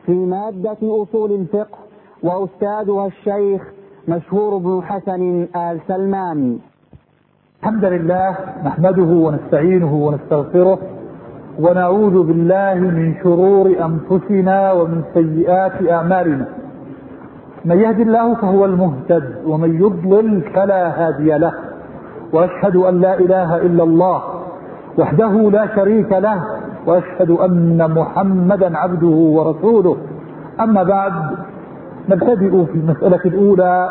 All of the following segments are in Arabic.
في مادة أصول الفقه، وأستاذها الشيخ مشهور بن حسن آل سلمان. الحمد لله نحمده ونستعينه ونستغفره ونعوذ بالله من شرور أنفسنا ومن سيئات أعمالنا. من يهد الله فهو المهتد ومن يضلل فلا هادي له، وأشهد أن لا إله إلا الله وحده لا شريك له، وأشهد أن محمدا عبده ورسوله. أما بعد، نبتدئ في المسألة الأولى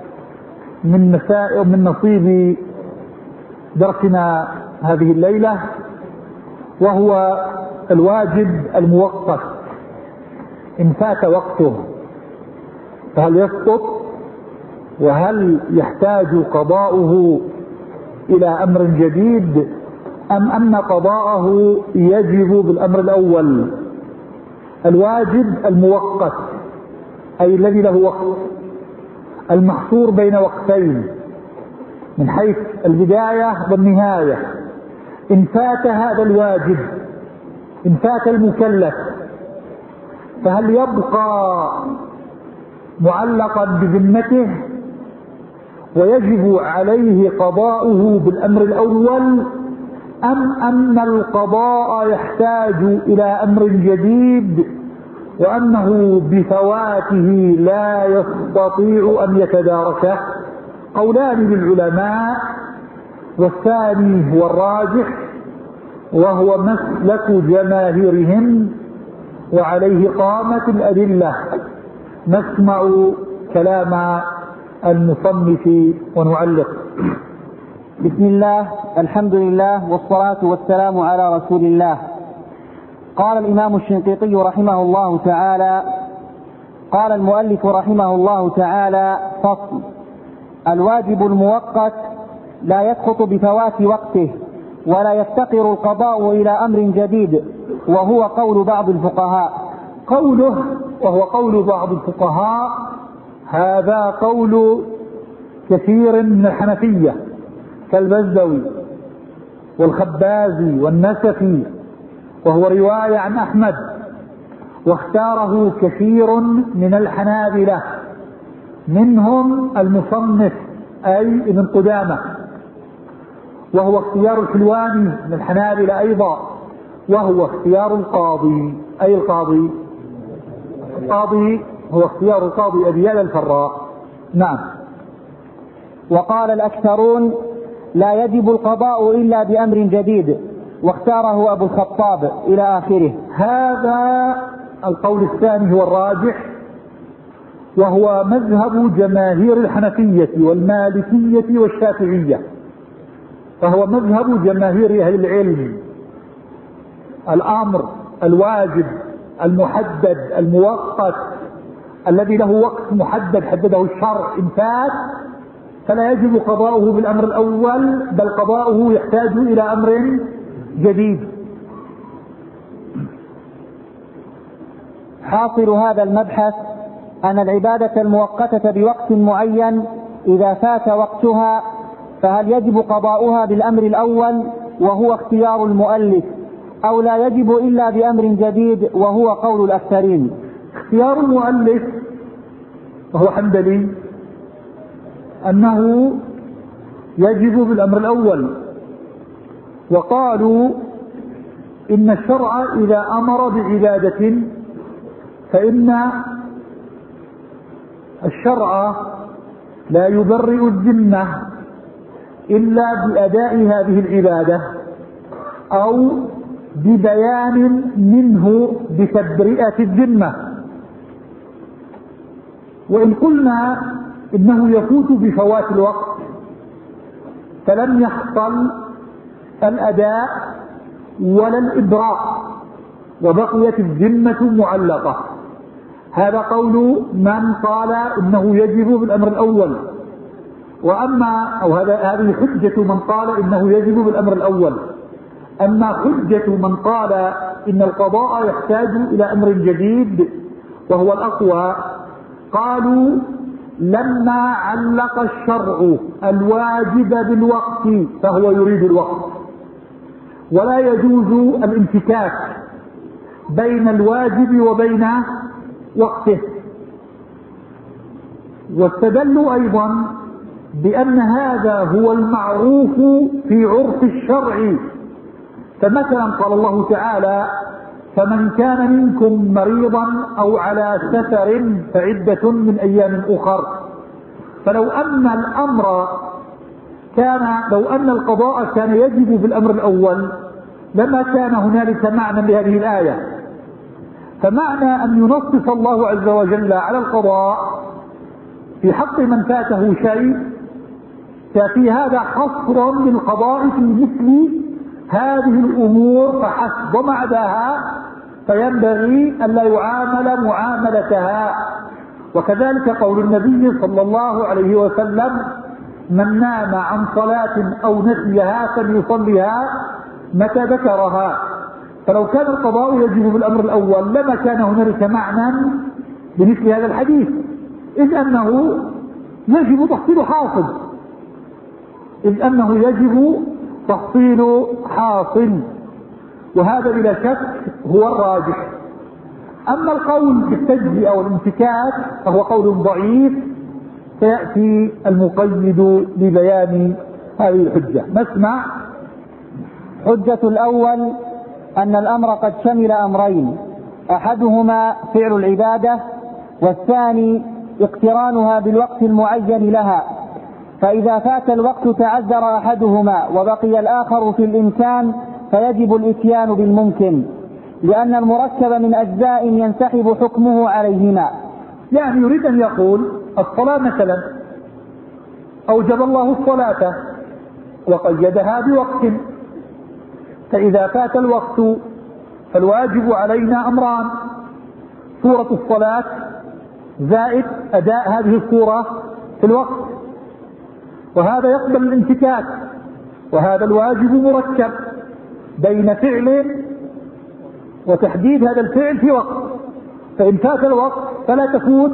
من نصيب درسنا هذه الليلة، وهو الواجب المؤقت إن فات وقته فهل يسقط، وهل يحتاج قضاؤه إلى أمر جديد أم أن قضاءه يجب بالأمر الأول. الواجب المؤقت أي الذي له وقت، المحصور بين وقتين من حيث البداية والنهاية. إن فات هذا الواجب، إن فات المكلف، فهل يبقى معلقا بذمته ويجب عليه قضاؤه بالأمر الأول، أم أن القضاء يحتاج إلى أمر جديد وأنه بفواته لا يستطيع أن يتداركه؟ قولان للعلماء، والثاني هو الراجح وهو مسلك جماهيرهم، وعليه قامت الأدلة. نسمع كلام المصنف ونعلق. بسم الله، الحمد لله، والصلاة والسلام على رسول الله. قال الإمام الشنقيطي رحمه الله تعالى: قال المؤلف رحمه الله تعالى: فصل: الواجب المؤقت لا يسقط بفوات وقته، ولا يفتقر القضاء إلى أمر جديد، وهو قول بعض الفقهاء. قوله وهو قول بعض الفقهاء، هذا قول كثير من الحنفية كالبزوي والخبازي والنسفي، وهو رواية عن أحمد، واختاره كثير من الحنابلة، منهم المصنف أي ابن قدامة، وهو اختيار الحلواني من الحنابلة أيضا، وهو اختيار القاضي. أي القاضي هو اختيار القاضي أبي يعلى الفراء. نعم. وقال الأكثرون: لا يجب القضاء إلا بأمر جديد، واختاره أبو الخطاب إلى آخره. هذا القول الثاني هو الراجح، وهو مذهب جماهير الحنفية والمالكية والشافعية، فهو مذهب جماهير أهل العلم. الأمر الواجب المحدد المؤقت الذي له وقت محدد حدده الشرع إن فات فلا يجب قضاؤه بالأمر الأول، بل قضاؤه يحتاج إلى أمر جديد. حاصل هذا المبحث أن العبادة المؤقتة بوقت معين إذا فات وقتها فهل يجب قضاؤها بالأمر الأول وهو اختيار المؤلف، أو لا يجب إلا بأمر جديد وهو قول الأكثرين. اختيار المؤلف وهو حنبلي أنه يجب بالأمر الأول، وقالوا إن الشرع إذا أمر بعبادة فإن الشرع لا يبرئ الذمة إلا بأداء هذه العبادة أو ببيان منه بتبرئة الذمة. وإن قلنا إنه يفوت بفوات الوقت فلم يحصل الأداء ولا الإبراء وبقيت الذمة معلقة. هذا قول من قال إنه يجب بالأمر الأول، هذه حجة من قال إنه يجب بالأمر الأول. أما حجة من قال إن القضاء يحتاج إلى أمر جديد وهو الأقوى، قالوا لما علق الشرع الواجب بالوقت فهو يريد الوقت، ولا يجوز الانفكاك بين الواجب وبين وقته. واستدلوا أيضا بأن هذا هو المعروف في عرف الشرع. فمثلا قال الله تعالى: فمن كان منكم مريضا أو على سفر فعدة من أيام أخر. فلو أن القضاء كان يجب في الأمر الأول لما كان هنالك معنى لهذه الآية. فمعنى أن ينصف الله عز وجل على القضاء في حق من فاته شيء ففي هذا حصر للقضاء في مثل هذه الأمور فحسب، وما عداها فينبغي ألا يعامل معاملتها. وكذلك قول النبي صلى الله عليه وسلم: من نام عن صلاة أو نسيها فليصلها متى ذكرها. فلو كان القضاء يجب بالأمر الأول لما كان هنالك معنى بمثل هذا الحديث، إذ أنه يجب تحصيل حاصل، وهذا بلا شك هو الراجح. أما القول بالتجزئة والانفكاك فهو قول ضعيف، سيأتي المقيد ببيان هذه الحجة. نسمع. حجة الأول أن الأمر قد شمل أمرين: أحدهما فعل العبادة، والثاني اقترانها بالوقت المعين لها. فإذا فات الوقت تعذر أحدهما وبقي الآخر في الإمكان فيجب الإتيان بالممكن، لأن المركب من أجزاء ينسحب حكمه عليهما. يعني يريد أن يقول: الصلاة مثلا أوجب الله الصلاة وقيدها بوقت، فإذا فات الوقت فالواجب علينا أمران: صورة الصلاة زائد أداء هذه الصورة في الوقت، وهذا يقبل الانفكاك. وهذا الواجب مركب بين فعل وتحديد هذا الفعل في وقت، فإن فات الوقت فلا تفوت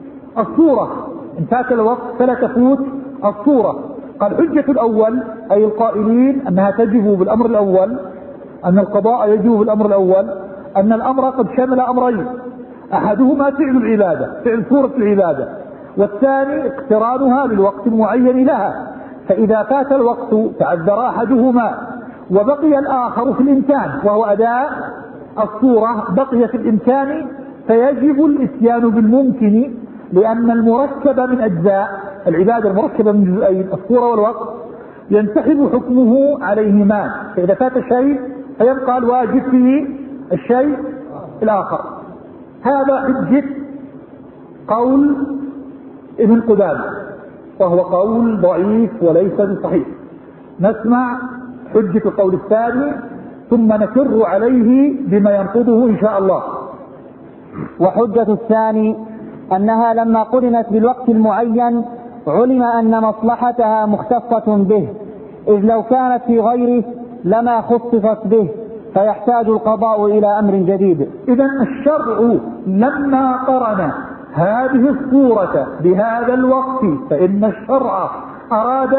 الصورة. قال: حجة الأول أي القائلين أنها تجب بالأمر الأول، أن القضاء يجب بالأمر الأول، أن الأمر قد شمل أمرين: أحدهما فعل العبادة، فعل صورة العبادة، والثاني اقترانها بالوقت المعين لها. فإذا فات الوقت تعذر أحدهما وبقي الآخر في الإمكان وهو أداء الصورة، بقي في الإمكان فيجب الإتيان بالممكن، لأن المركب من أجزاء العبادة المركبة من جزئين الصورة والوقت ينسحب حكمه عليهما. فإذا فات شيء فيبقى الواجب في الشيء الآخر. هذا حجة قول ابن قدامة، وهو قول ضعيف وليس بصحيح. نسمع حجة القول الثاني ثم نكر عليه بما ينقضه إن شاء الله. وحجة الثاني أنها لما قرنت بالوقت المعين علم أن مصلحتها مختصة به، إذ لو كانت في غيره لما خصصت به، فيحتاج القضاء إلى أمر جديد. إذن الشرع لما قرن هذه الصورة بهذا الوقت فإن الشرع أراد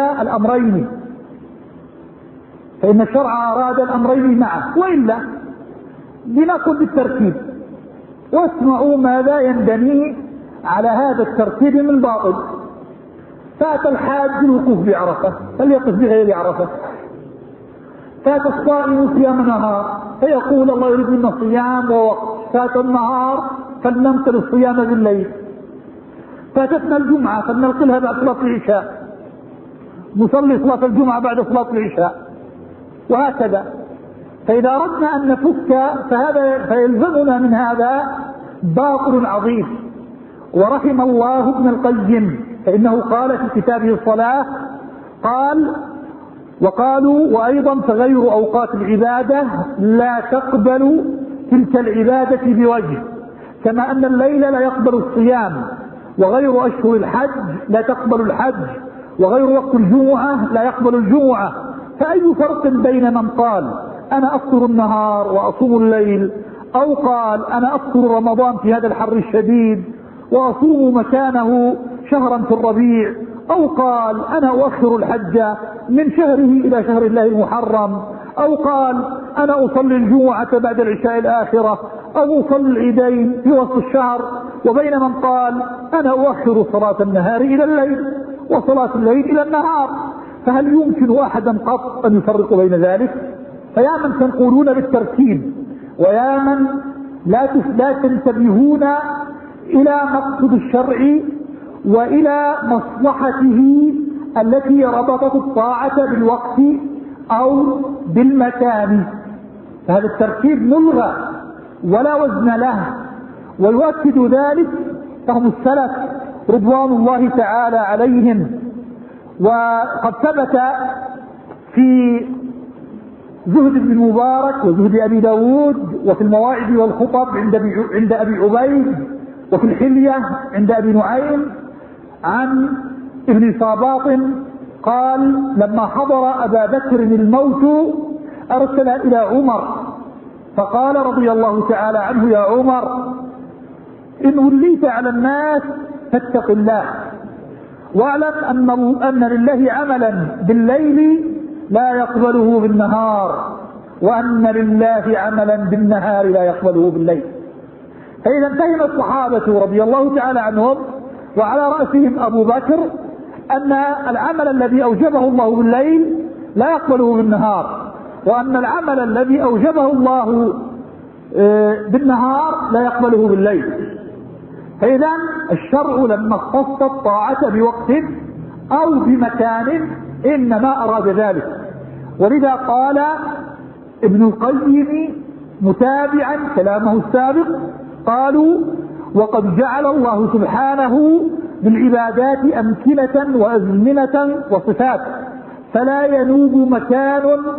الأمرين معه، وإلا لنقل بالترتيب. واسمعوا ماذا ينبني على هذا الترتيب من باطل. فات الحاج الوقوف بعرفة فليقف بغير عرفة، فات الصائم صيام نهار فيقول الله يريد منا صيام ووقت، فات النهار فلننقل الصيام بالليل، فاتتنا الجمعة فلننقلها بعد صلاة العشاء، نصلي صلاة الجمعة بعد صلاة العشاء، وهكذا. فإذا أردنا أن نفك فيلزمنا من هذا باطل عظيم. ورحم الله ابن القيم، فإنه قال في كتابه الصلاة، قال: وقالوا وأيضا فغير أوقات العبادة لا تقبل تلك العبادة بوجه، كما أن الليل لا يقبل الصيام، وغير أشهر الحج لا تقبل الحج، وغير وقت الجمعة لا يقبل الجمعة. فأي فرق بين من قال أنا أفطر النهار وأصوم الليل، أو قال أنا أفطر رمضان في هذا الحر الشديد وأصوم مكانه شهرا في الربيع، أو قال أنا أؤخر الحج من شهره إلى شهر الله المحرم، أو قال أنا أصلي الجمعة بعد العشاء الآخرة أو أصلي العيدين في وسط الشهر، وبين من قال أنا أؤخر صلاة النهار إلى الليل وصلاة الليل إلى النهار. فهل يمكن أحدا قط أن يفرق بين ذلك؟ فيا من تنقلون بالترتيب، ويا من لا تنتبهون إلى مقصد الشرع وإلى مصلحته التي ربطت الطاعة بالوقت أو بالمكان، فهذا الترتيب ملغى ولا وزن له. ويؤكد ذلك فهم السلف رضوان الله تعالى عليهم. وقد ثبت في زهد ابن المبارك وزهد أبي داود وفي المواعظ والخطب عند أبي عبيد وفي الحلية عند أبي نعيم عن ابن صاباط قال لما حضر أبا بكر الموت أرسل إلى عمر فقال رضي الله تعالى عنه يا عمر إن وليت على الناس فاتق الله، واعلم أن لله عملا بالليل لا يقبله بالنهار، وأن لله عملا بالنهار لا يقبله بالليل. فإذا فهم الصحابة رضي الله تعالى عنهم وعلى رأسهم أبو بكر أن العمل الذي أوجبه الله بالليل لا يقبله بالنهار، وأن العمل الذي أوجبه الله بالنهار لا يقبله بالليل. فإذا الشرع لما اختص الطاعة بوقت أو بمكان إنما أراد ذلك. ولذا قال ابن القيم متابعا كلامه السابق قالوا وقد جعل الله سبحانه بالعبادات أمكنة وأزمنة وصفات، فلا ينوب مكان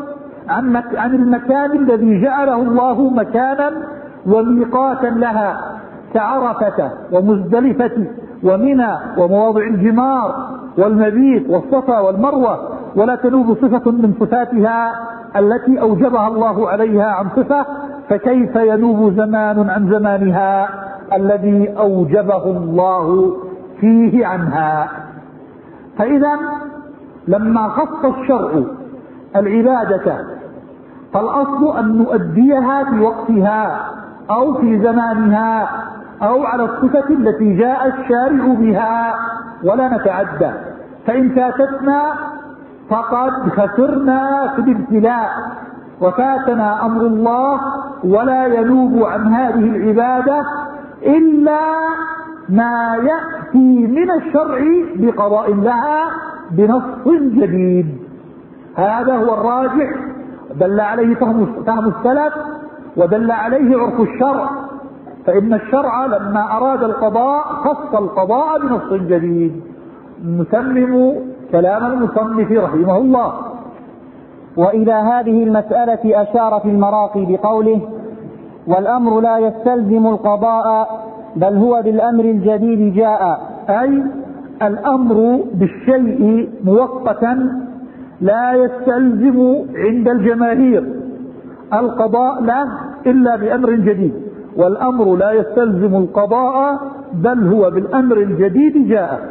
عن المكان الذي جعله الله مكانا وميقاتا لها كعرفة ومزدلفة ومنى ومواضع الجمار والمبيت والصفا والمروة، ولا تنوب صفة من صفاتها التي أوجبها الله عليها عن صفة، فكيف ينوب زمان عن زمانها الذي أوجبه الله فيه عنها. فإذا لما خص الشرع العبادة فالأصل أن نؤديها في وقتها أو في زمانها أو على الصفة التي جاء الشارع بها ولا نتعدى، فإن فاتتنا فقد خسرنا في الابتلاء وفاتنا أمر الله، ولا ينوب عن هذه العبادة إلا ما يأتي من الشرع بقضاء لها بنص جديد. هذا هو الراجح دل عليه فهم السلف ودل عليه عرف الشرع، فإن الشرع لما أراد القضاء خص القضاء بنص جديد. نتمم كلام المصنف رحمه الله. وإلى هذه المسألة أشار في المراقي بقوله والأمر لا يستلزم القضاء بل هو بالأمر الجديد جاء، أي الأمر بالشيء مؤقتا لا يستلزم عند الجماهير القضاء له إلا بأمر جديد، والأمر لا يستلزم القضاء بل هو بالأمر الجديد جاء،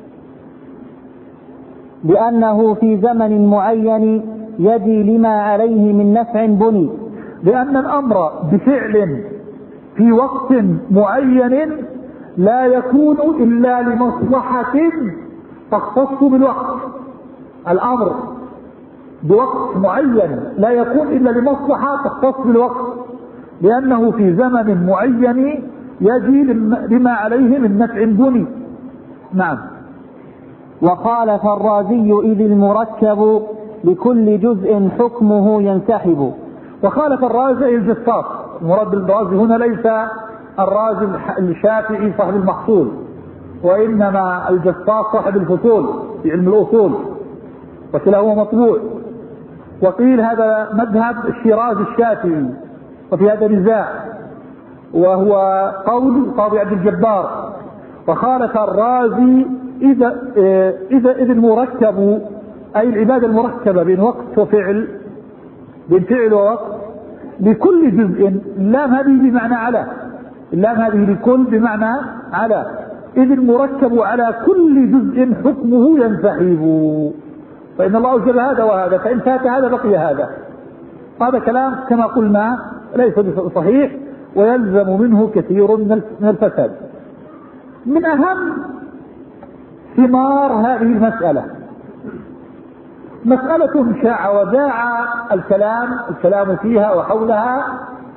لأنه في زمن معين يجي لما عليه من نفع بني. لأن الأمر بفعل في وقت معين لا يكون إلا لمصلحة تختص بالوقت. الأمر بوقت معين لا يكون إلا لمصلحة تختص بالوقت، لأنه في زمن معين يجي لما عليه من نفع بني. نعم. وخالف الرازي إذ المركب لكل جزء حكمه ينسحب. وخالف الرازي الجصاص، المراد بالرازي هنا ليس الرازي الشافعي صاحب المحصول، وإنما الجصاص صاحب الفصول في علم الأصول، وكلاهما مطبوع. وقيل هذا مذهب الشيرازي الشافعي، وفي هذا نزاع، وهو قول القاضي عبد الجبار. وخالف الرازي إذا المركب أي العبادة المركبة بين وقت وفعل، بين فعل ووقت لكل جزء، اللام هذه بمعنى على، اللام هذه لكل بمعنى على، إذ المركب على كل جزء حكمه ينسحب، فإن الله أوجب هذا وهذا، فإن فات هذا بقي هذا. هذا كلام كما قلنا ليس صحيح ويلزم منه كثير من الفساد. من أهم ثمار هذه المسألة مسألة شاع وذاع الكلام فيها وحولها،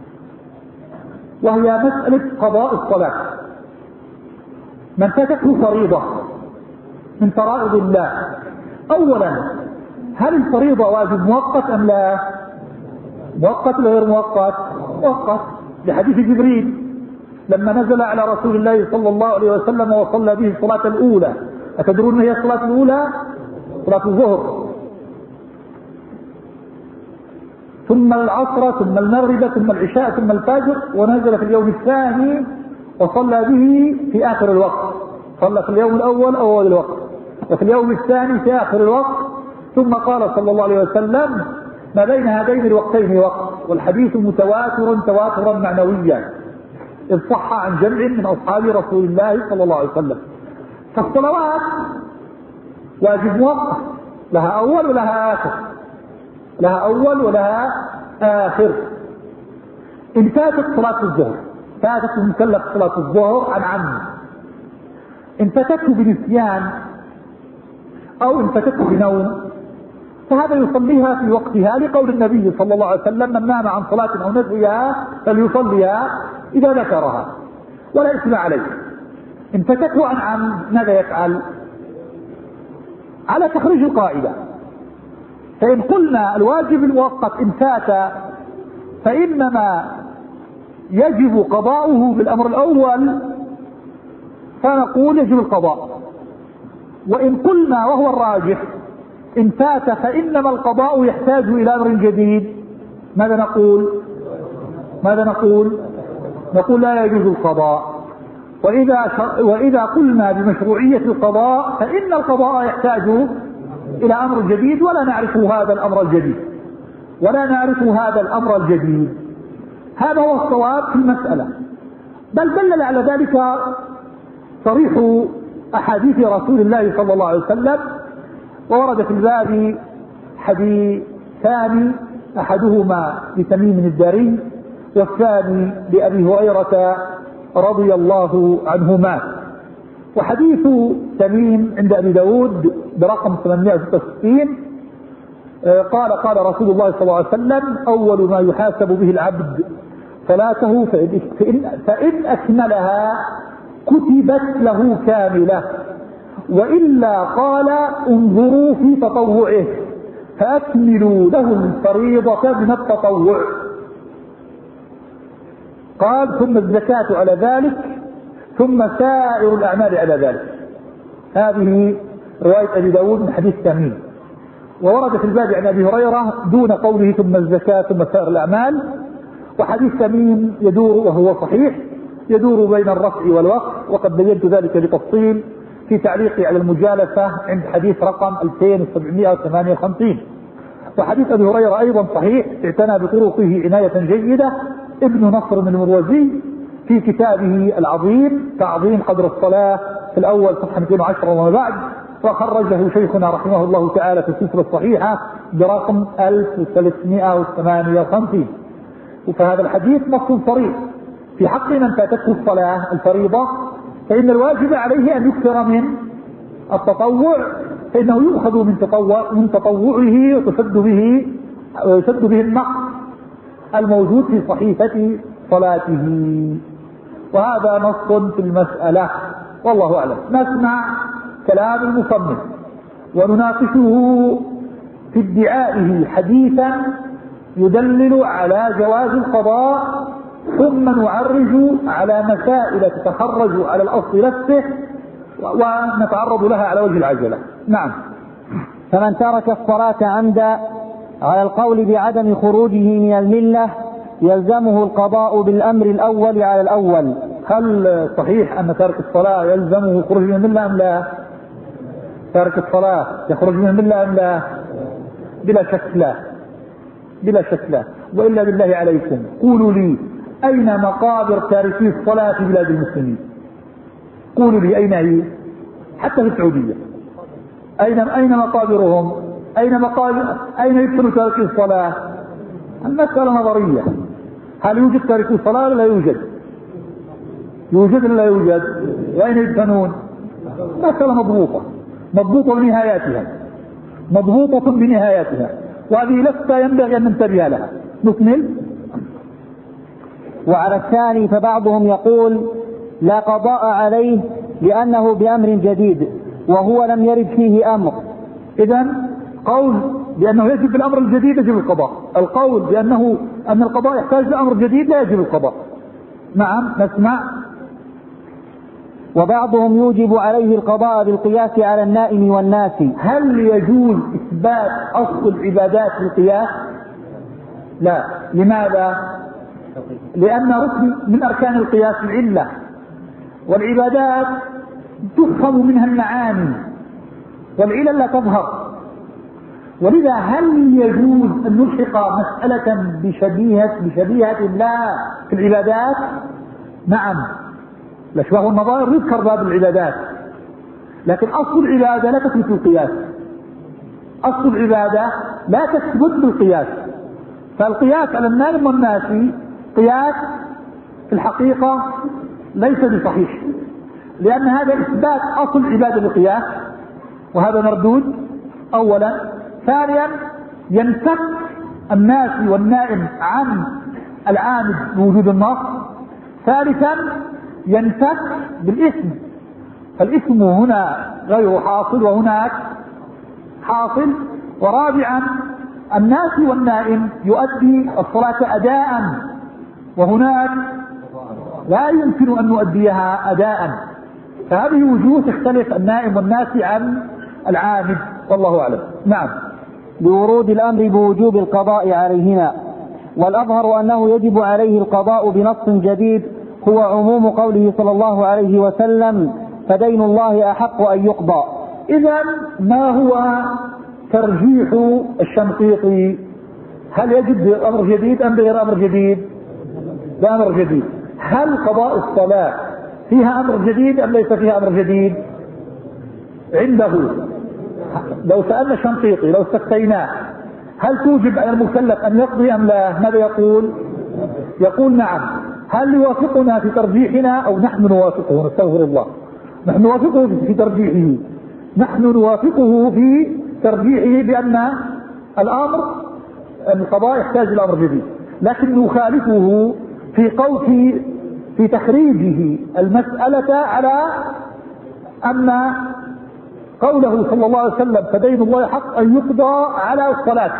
وهي مسألة قضاء الصلاة. من فاتته فريضة من فرائض الله، أولا هل الفريضة واجب مؤقت أم لا؟ مؤقت ولا غير مؤقت؟ مؤقت، لحديث جبريل لما نزل على رسول الله صلى الله عليه وسلم وصلى به الصلاة الأولى. أتدرون ما هي الصلاة الأولى؟ صلاة الظهر، ثم العصر، ثم المغرب، ثم العشاء، ثم الفجر، ونزل في اليوم الثاني وصلى به في آخر الوقت. صلى في اليوم الأول أول الوقت، وفي اليوم الثاني في آخر الوقت. ثم قال صلى الله عليه وسلم: ما بين هذين الوقتين وقت. والحديث متواتر تواترا معنويا، إذ صح عن جمع من أصحاب رسول الله صلى الله عليه وسلم. فالصلوات واجب مؤقت، لها أول ولها آخر، لها أول ولها آخر. إن فاتت صلاة الظهر، فاتت المكلف صلاة الظهر عن عمد، إن فاتته بنسيان أو إن فاتته بنوم، فهذا يصليها في وقتها لقول النبي صلى الله عليه وسلم: من نام عن صلاة أو نسيها فليصليها إذا ذكرها ولا إثم عليه. إن فاتته عن عمد ماذا يفعل؟ على تخريج القاعدة. فإن قلنا الواجب المؤقت إن فات فإنما يجب قضاؤه بالأمر الأول، فنقول يجب القضاء. وإن قلنا وهو الراجح إن فات فإنما القضاء يحتاج إلى أمر جديد، ماذا نقول؟ نقول لا يجوز القضاء. وإذا قلنا بمشروعية القضاء فإن القضاء يحتاج إلى أمر جديد، ولا نعرف هذا الأمر الجديد. هذا هو الصواب في المسألة. بل دلل على ذلك صريح أحاديث رسول الله صلى الله عليه وسلم. وورد في الباب حديثان، أحدهما لتميم الداري والثاني لأبي هريرة رضي الله عنهما. وحديث تميم عند أبي داود برقم 866 قال رسول الله صلى الله عليه وسلم: أول ما يحاسب به العبد صلاته، فإن أكملها كتبت له كاملة، وإلا قال: انظروا في تطوعه فأكملوا له الفريضة من التطوع. قال: ثم الزكاة على ذلك، ثم سائر الأعمال على ذلك. هذه رواية أبي داود من حديث تميم. وورد في الباب عن أبي هريرة دون قوله ثم الزكاة ثم سائر الأعمال. وحديث تميم يدور، وهو صحيح، يدور بين الرفع والوقف، وقد بينت ذلك بتفصيل في تعليقي على المجالسة عند حديث رقم 2758. وحديث أبي هريرة أيضا صحيح، اعتنى بطرقه عناية جيدة ابن نصر من المروزي في كتابه العظيم تعظيم قدر الصلاة في الأول صفحة 210 وما بعد، وخرجه شيخنا رحمه الله تعالى في السلسلة الصحيحة برقم 1358. فهذا الحديث نص صريح في حق من فاتته الصلاة الفريضة، فإن الواجب عليه أن يكثر من التطوع، فإنه يؤخذ من تطوعه وتسد به النقص الموجود في صحيفة صلاته. وهذا نص في المسألة، والله أعلم. نسمع كلام المصنف ونناقشه في ادعائه حديثا يدلل على جواز القضاء، ثم نعرج على مسائل تتخرج على الأصل نفسه ونتعرض لها على وجه العجلة. نعم. فمن ترك الصلاة عمدا على القول بعدم خروجه من الملة يلزمه القضاء بالأمر الأول على الأول. هل صحيح أن تارك الصلاة يلزمه خروج من الملة أم لا؟ تارك الصلاة يخرج من الملة أم لا؟ بلا شك لا. وإلا بالله عليكم قولوا لي أين مقابر تاركي الصلاة في بلاد المسلمين؟ قولوا لي أين هي؟ حتى في السعودية أين مقابرهم؟ أين يدخل تاركي الصلاة؟ المسألة نظرية، هل يوجد تارك الصلاة ولا لا يوجد؟ يوجد ولا لا يوجد؟ وأين يدفنون؟ مسألة مضبوطة بنهاياتها، مضبوطة بنهاياتها، وهذه لفتة ينبغي أن ننتبه لها. نكمل. وعلى الثاني فبعضهم يقول لا قضاء عليه لأنه بأمر جديد وهو لم يرد فيه أمر. إذن قول بأنه يجب الأمر الجديد يجب القضاء، القول بأن القضاء يحتاج لأمر جديد لا يجب القضاء. نعم نسمع. وبعضهم يوجب عليه القضاء بالقياس على النائم والناس. هل يجوز إثبات أصل العبادات بالقياس؟ لا. لماذا؟ لأن ركن من أركان القياس العلة، والعبادات تفهم منها المعاني والعلل لا تظهر، ولذا هل يجوز أن نلحق مسألة بشبيهة الله في العبادات؟ نعم، الأشباه والنظائر يذكر باب العبادات، لكن أصل العبادة لا تثبت بالقياس، أصل العبادة لا تثبت بالقياس. فالقياس على النائم والناسي قياس في الحقيقة ليس بصحيح، لأن هذا إثبات أصل العبادة بالقياس، وهذا مردود أولا. ثانيا ينفك الناسي والنائم عن العامد بوجود النص. ثالثا ينفك بالإثم، فالإثم هنا غير حاصل وهناك حاصل. ورابعا الناسي والنائم يؤدي الصلاة أداء، وهناك لا يمكن أن نؤديها أداء، فهذه وجوه تختلف النائم والناسي عن العامد، والله أعلم. نعم. لورود الأمر بوجوب القضاء عليهما، والأظهر أنه يجب عليه القضاء بنص جديد هو عموم قوله صلى الله عليه وسلم فدين الله أحق أن يقضى. إذن ما هو ترجيح الشنقيطي؟ هل يجب أمر جديد أم بغير أمر جديد؟ بأمر جديد. هل قضاء الصلاة فيها أمر جديد أم ليس فيها أمر جديد؟ عنده لو سألنا الشنقيطي لو استفتيناه هل توجب على المكلف أن يقضي أم لا، ماذا يقول؟ يقول نعم. هل يوافقنا في ترجيحنا أو نحن نوافقه؟ نستغفر الله، نحن نوافقه في ترجيحه، نحن نوافقه في ترجيحه بأن الأمر القضاء يحتاج إلى أمر جديد، لكن نخالفه في تخريجه المسألة على أن قوله صلى الله عليه وسلم فدين الله حق أن يقضى على الصلاة،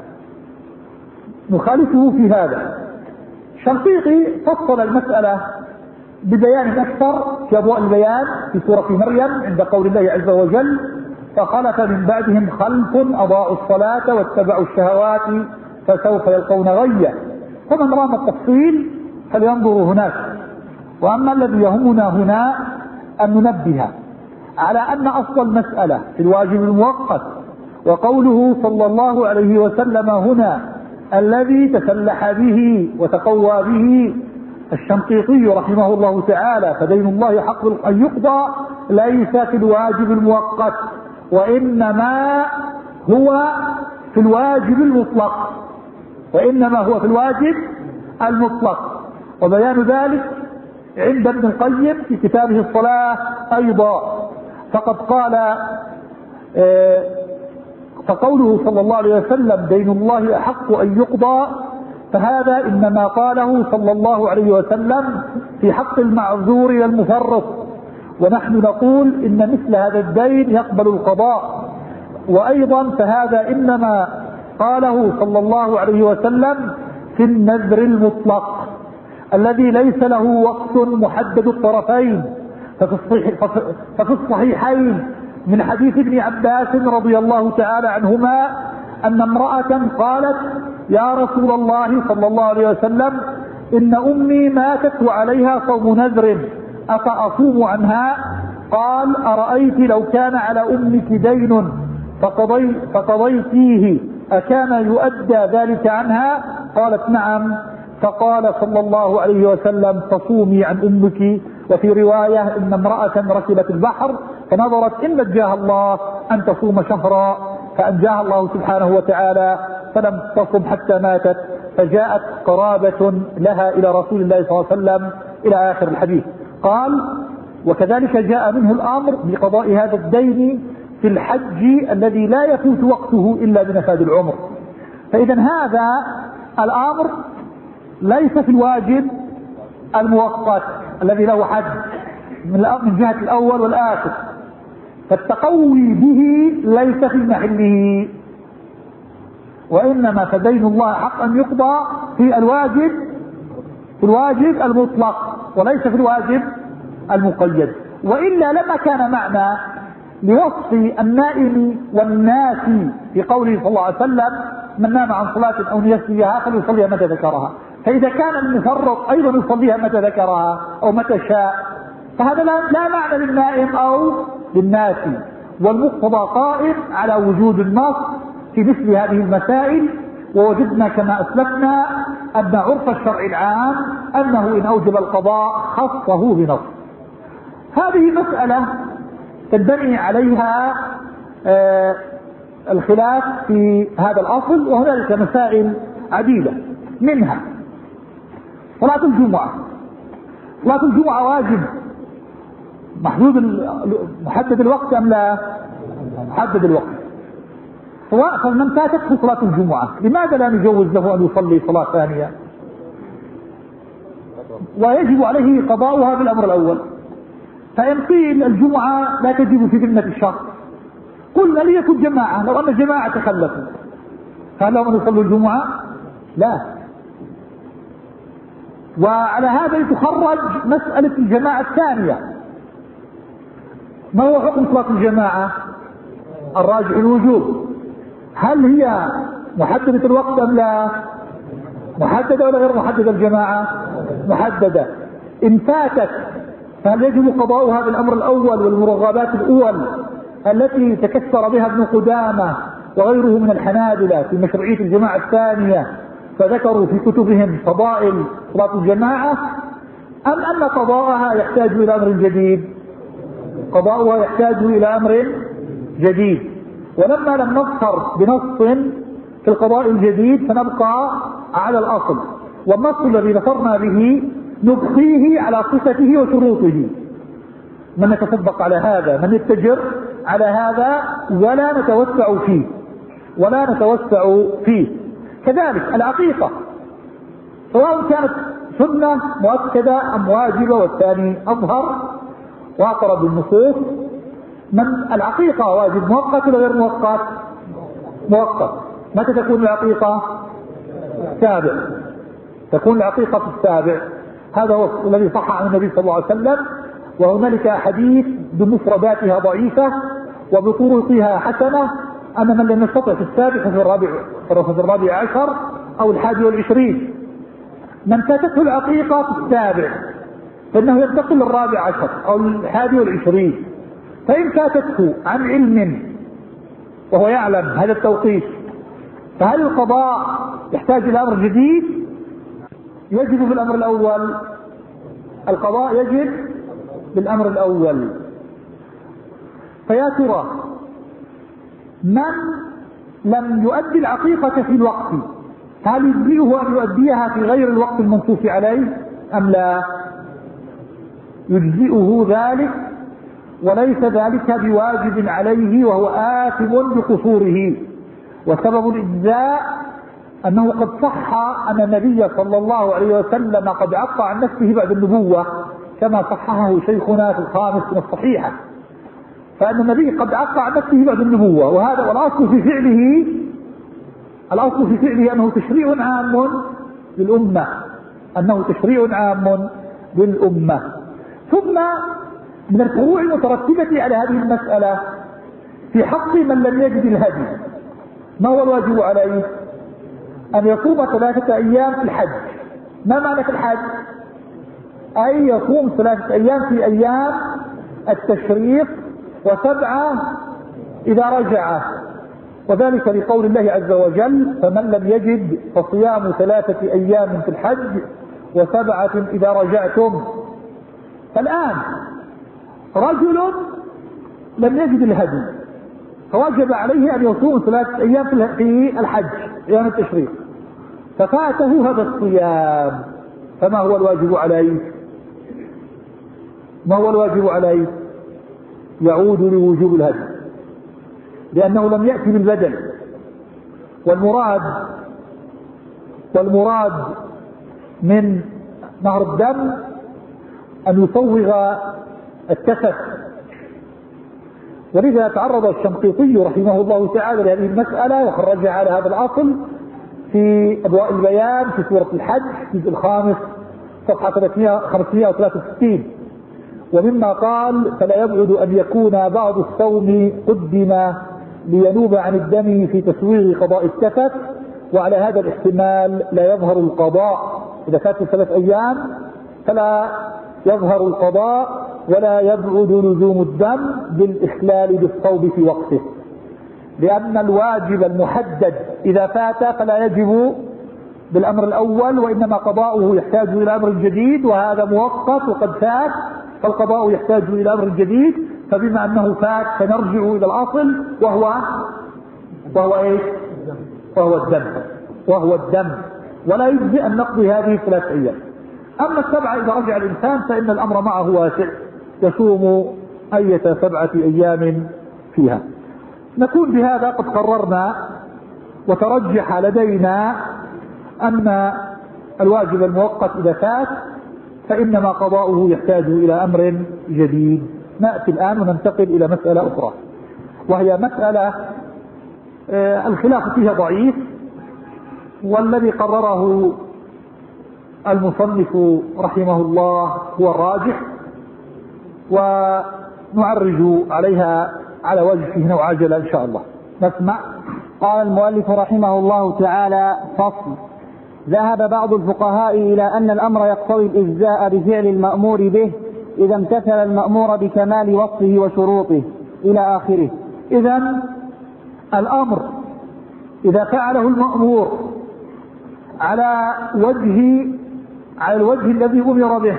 نخالفه في هذا. الشنقيطي فصل المسألة ببيان أكثر في أضواء البيان في سورة مريم عند قول الله عز وجل فخلف من بعدهم خلف أضاعوا الصلاة واتبعوا الشهوات فسوف يلقون غيا. فمن رام التفصيل فلينظر هناك. وأما الذي يهمنا هنا أن ننبه على أن أصل المسألة في الواجب المؤقت، وقوله صلى الله عليه وسلم هنا الذي تسلح به وتقوى به الشنقيطي رحمه الله تعالى فدين الله حق أن يقضى ليس في الواجب المؤقت، وإنما هو في الواجب المطلق، وإنما هو في الواجب المطلق. وبيان ذلك عند ابن القيم في كتابه الصلاة أيضا، فقد قال فقوله صلى الله عليه وسلم دين الله أحق أن يقضى، فهذا إنما قاله صلى الله عليه وسلم في حق المعذور والمفرط، ونحن نقول إن مثل هذا الدين يقبل القضاء. وأيضا فهذا إنما قاله صلى الله عليه وسلم في النذر المطلق الذي ليس له وقت محدد الطرفين. ففي الصحيحين من حديث ابن عباس رضي الله تعالى عنهما أن امرأة قالت يا رسول الله صلى الله عليه وسلم إن أمي ماتت وعليها صوم نذر أفأصوم عنها؟ قال أرأيت لو كان على أمك دين فقضيتيه أكان يؤدى ذلك عنها؟ قالت نعم. فقال صلى الله عليه وسلم تصومي عن أمك. وفي رواية إن امرأة ركبت البحر فنظرت إن نجاها الله أن تصوم شهرا، فأنجاها الله سبحانه وتعالى فلم تصم حتى ماتت، فجاءت قرابة لها إلى رسول الله صلى الله عليه وسلم إلى آخر الحديث. قال: وكذلك جاء منه الأمر بقضاء هذا الدين في الحج الذي لا يفوت وقته إلا بنفاذ العمر. فإذا هذا الأمر ليس في الواجب المؤقت الذي له حد من جهة الأول والآخر، فالتقوي به ليس في محله، وإنما فدين الله حق أن يقضى في الواجب المطلق وليس في الواجب المقيد. وإلا لما كان معنى لوصف النائم والناس في قوله صلى الله عليه وسلم: من نام عن صلاة أو نسيها فليصليها متى ذكرها. فإذا كان المفرط أيضا يصليها متى ذكرها أو متى شاء، فهذا لا معنى للنائم أو للناس، والمقتضى قائم على وجود النص في مثل هذه المسائل. ووجدنا كما أسلفنا أن عرف الشرع العام أنه إن أوجب القضاء خصه بنص. هذه مسألة تنبني عليها الخلاف في هذا الأصل، وهنالك مسائل عديدة، منها صلاة الجمعة. صلاة الجمعة واجب محدد الوقت أم لا محدد الوقت؟ سواء فمن فاتته صلاة الجمعة لماذا لا نجوز له أن يصلي صلاة ثانية ويجب عليه قضاؤها بالأمر الأول؟ فإن قيل الجمعة لا تجب في ذمة الشخص، قلنا ليكن جماعة، لو أن الجماعة تخلفوا فهل لهم أن يصلوا الجمعة؟ لا. وعلى هذا يتخرج مسألة الجماعة الثانية. ما هو حكم صلاة الجماعة؟ الراجح الوجوب. هل هي محددة الوقت أم لا؟ محددة ولا غير محددة الجماعة؟ محددة. إن فاتت فهل يجب قضاؤها بالأمر الأول والمرغبات الأول التي تكثر بها ابن قدامة وغيره من الحنابلة في مشروعية الجماعة الثانية، فذكروا في كتبهم فضائل صلاة الجماعة، أم أن قضاءها يحتاج إلى أمر جديد؟ قضاؤها يحتاج إلى أمر جديد. ولما لم نظفر بنص في القضاء الجديد فنبقى على الأصل، والنص الذي ظفرنا به نبقيه على صفته وشروطه. من نتصدق على هذا، من يتجر على هذا، ولا نتوسع فيه. كذلك العقيقة سواء كانت سنة مؤكدة أم واجبة، والثاني أظهر وأقرب النصوص. من العقيقة واجب مؤقت ولا غير مؤقت؟ مؤقت. متى تكون العقيقة؟ السابع. تكون العقيقة في السابع. هذا هو الذي صح عن النبي صلى الله عليه وسلم. وهنالك حديث بمفرداتها ضعيفة وبطرقها حسنة أن من لم يستطع في السابع ففي الرابع عشر أو 21. من فاتته العقيقة في السابع فإنه ينتقل للرابع عشر أو 21. فإن فاتته عن علم وهو يعلم هذا التوقيت، فهل القضاء يحتاج إلى أمر جديد؟ يجب بالأمر الأول. القضاء يجب بالأمر الأول. فيا ترى من لم يؤدي العقيقة في الوقت هل يجزئه أن يؤديها في غير الوقت المنصوص عليه أم لا؟ يجزئه ذلك، وليس ذلك بواجب عليه، وهو آثم بقصوره. وسبب الإجزاء أنه قد صح أن النبي صلى الله عليه وسلم قد عق عن نفسه بعد النبوة، كما صححه شيخنا في الخامس من الصحيحة، فأن النبي قد عق عن نفسه بعد النبوة. وهذا والأصل في فعله أنه تشريع عام للأمة، ثم من الفروع المترتبة على هذه المسألة في حق من لم يجد الهدي، ما هو الواجب عليه؟ أن يصوم 3 أيام في الحج. ما معنى في الحج؟ أي يصوم 3 أيام في أيام التشريق، و7 إذا رجع، وذلك لقول الله عز وجل: فمن لم يجد فصيام 3 أيام في الحج و7 إذا رجعتم. فالآن رجل لم يجد الهدي فوجب عليه أن يصوم 3 أيام في الحج أيام التشريق، ففاته هذا الصيام، فما هو الواجب عليه؟ ما هو الواجب عليه؟ يعود لوجوب الهدي، لأنه لم يأتي بالبدل. والمراد من نهر الدم أن يصوغ التفت. ولذا تعرض الشنقيطي رحمه الله تعالى لهذه المسألة وخرجها على هذا الأصل في أضواء البيان في سورة الحج الجزء الخامس صفحة 563. ومما قال: فلا يبعد أن يكون بعض الصوم قدم لينوب عن الدم في تسويغ قضاء التفت، وعلى هذا الاحتمال لا يظهر القضاء. إذا فاتوا 3 أيام فلا يظهر القضاء ولا يبعد لزوم الدم بالإخلال بالصوم في وقته، لأن الواجب المحدد إذا فات فلا يجب بالأمر الأول، وإنما قضاؤه يحتاج إلى أمر جديد، وهذا مؤقت وقد فات، فالقضاء يحتاج إلى أمر جديد. فبما أنه فات فنرجع إلى الأصل وهو الدم، ولا يجزي أن نقضي هذه 3 أيام. أما 7 إذا رجع الإنسان فإن الأمر معه واسع، يصوم أية 7 أيام فيها. نكون بهذا قد قررنا وترجح لدينا أن الواجب المؤقت إذا فات فإنما قضاؤه يحتاج إلى أمر جديد. نأتي الآن وننتقل إلى مسألة أخرى، وهي مسألة الخلاف فيها ضعيف، والذي قرره المصنف رحمه الله هو الراجح، ونعرج عليها على وجه نوع عجلة إن شاء الله. نسمع. قال المؤلف رحمه الله تعالى: فصل. ذهب بعض الفقهاء إلى أن الأمر يقتضي الإجزاء بفعل المأمور به إذا امتثل المأمور بكمال وصفه وشروطه إلى آخره. إذن الأمر إذا فعله المأمور على الوجه الذي أمر به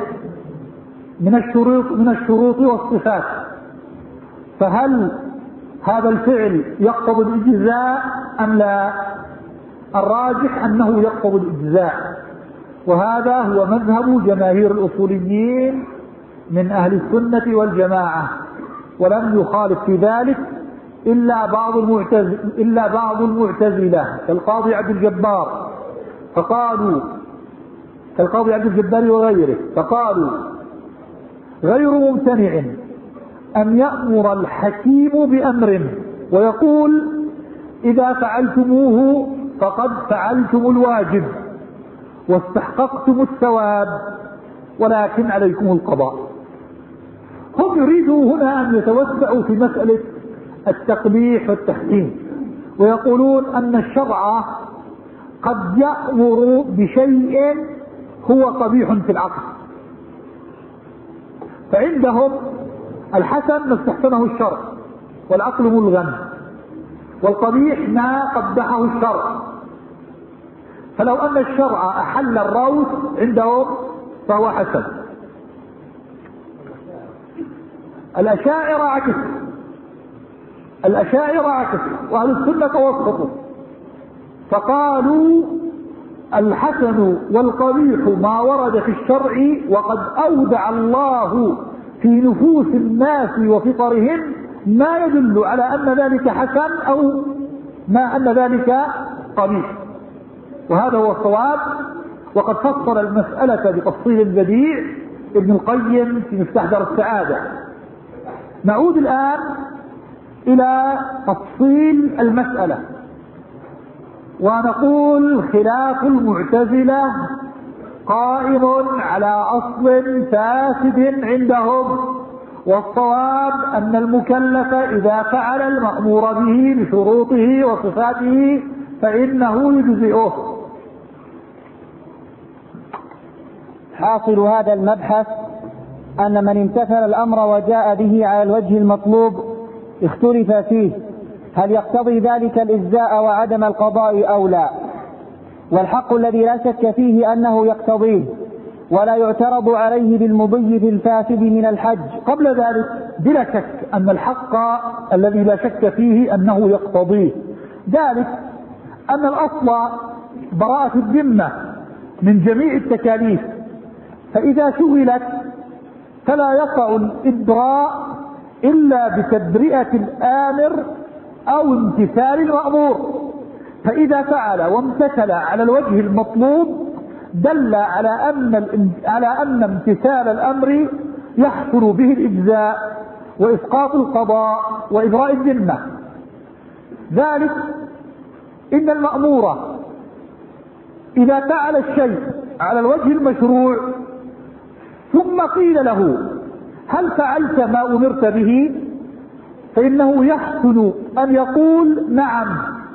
من الشروط والصفات، فهل هذا الفعل يقتضي الإجزاء أم لا؟ الراجح أنه يقتضي الإجزاء، وهذا هو مذهب جماهير الأصوليين من أهل السنة والجماعة، ولم يخالف في ذلك إلا بعض المعتزلة كالقاضي عبد الجبار، وغيره، فقالوا: غير ممتنع أن يأمر الحكيم بأمر ويقول: إذا فعلتموه فقد فعلتم الواجب واستحققتم الثواب، ولكن عليكم القضاء. هم يريدوا هنا أن يتوسعوا في مسألة التقبيح والتحكيم، ويقولون أن الشرع قد يأمر بشيء هو قبيح في العقل، فعندهم الحسن ما استحسنه الشرع والعقل ملغم، والقبيح ما قبحه الشرع. فلو أن الشرع أحل الروث عندهم فهو حسن. الأشاعرة عكس، وأهل السنة وسطوا، فقالوا: الحسن والقبيح ما ورد في الشرع وقد أودع الله في نفوس الناس وفطرهم ما يدل على أن ذلك حسن أو ما أن ذلك قبيح، وهذا هو الصواب. وقد فصل المسألة بتفصيل بديع ابن القيم في مفتاح دار السعادة. نعود الآن إلى تفصيل المسألة ونقول: خلاف المعتزلة قائم على أصل فاسد عندهم، والصواب أن المكلف إذا فعل المأمور به بشروطه وصفاته فإنه يجزئه. حاصل هذا المبحث أن من امتثل الأمر وجاء به على الوجه المطلوب اختلف فيه هل يقتضي ذلك الإجزاء وعدم القضاء أو لا، والحق الذي لا شك فيه أنه يقتضيه، ولا يعترض عليه بالمضي في الفاسد من الحج. قبل ذلك بلا شك أن الحق الذي لا شك فيه أنه يقتضيه ذلك أن الأصل براءة الذمة من جميع التكاليف، فإذا شغلت فلا يقع الإبراء إلا بتبرئة الآمر أو امتثال المأمور، فإذا فعل وامتثل على الوجه المطلوب دل على أن امتثال الأمر يحصل به الإجزاء وإسقاط القضاء وإبراء الذمة. ذلك إن المأمور إذا فعل الشيء على الوجه المشروع ثم قيل له هل فعلت ما أمرت به، فإنه يحسن أن يقول نعم